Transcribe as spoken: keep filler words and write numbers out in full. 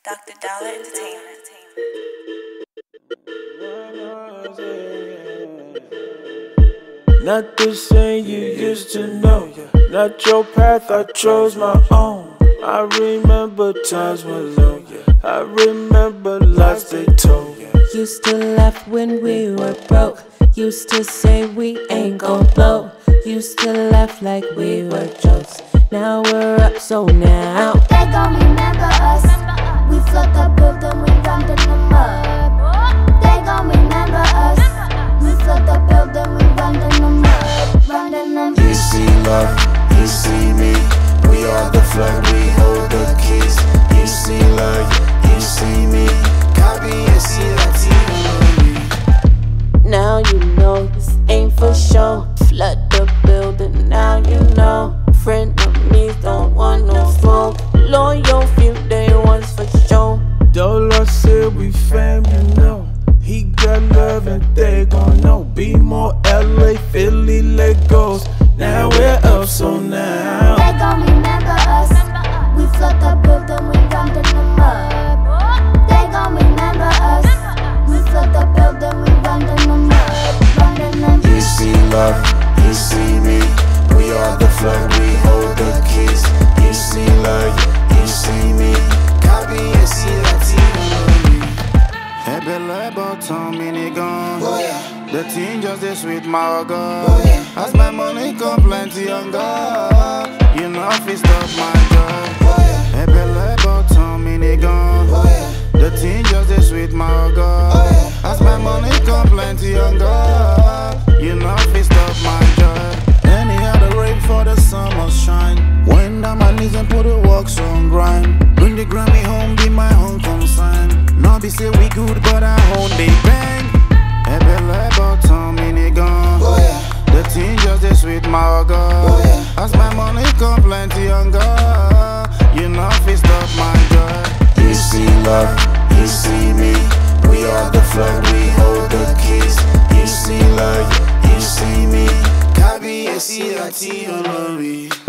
Doctor Dollar Entertainment. Not the same you used to know. Not your path, I chose my own. I remember times when low. I remember lies they told. Used to laugh when we were broke. Used to say we ain't gon' blow. Used to laugh like we were jokes. Now we're up, so now they gon' remember us. We flood the building, we run in the mud. They gon' remember us. We flood the building, we run in the mud. Run in the mud. You see love, you see me. We are the flag, we hold the keys. You see love, you see me. Copy and see that team. Now you know this ain't for show. Flood the building, now you know. Friend of me don't want no smoke. Loyal few day ones for show. Dollar said we fam, you know. He got love and they gon' know. Be more L A, Philly, Legos. Now where else, so now they gon' remember us. We flood the building, we run in the mud. They gon' remember us. We flood the building, we run in the mud. Run in the mud. You see love, you see me. We are the flag, we hold the keys. You see love, you see me. Copy and see that team. Happy labor, Tom, mini gun. Oh, yeah. The team just this sweet my God. Oh, yeah. As my money come plenty on God. You know if it stop my job. Oh, yeah. Happy labor, Tom, mini gun. Oh, yeah. The team just this sweet my God. Oh, yeah. As my money come plenty on God. You know if it stop my job. Any other rain for the summer shine. Wind down my knees and put the works on grind. Bring the Grammy home, be my own consign. No be say we good, but I own they bang. Happy labor, Tom, mini gun. Oh, yeah. The team just this sweet my God. Oh, yeah. As my money come plenty on God. You know if it stop my job. You see love, you see me. We are the flag, we hold the keys. You see love, you see me. Copy and see that team.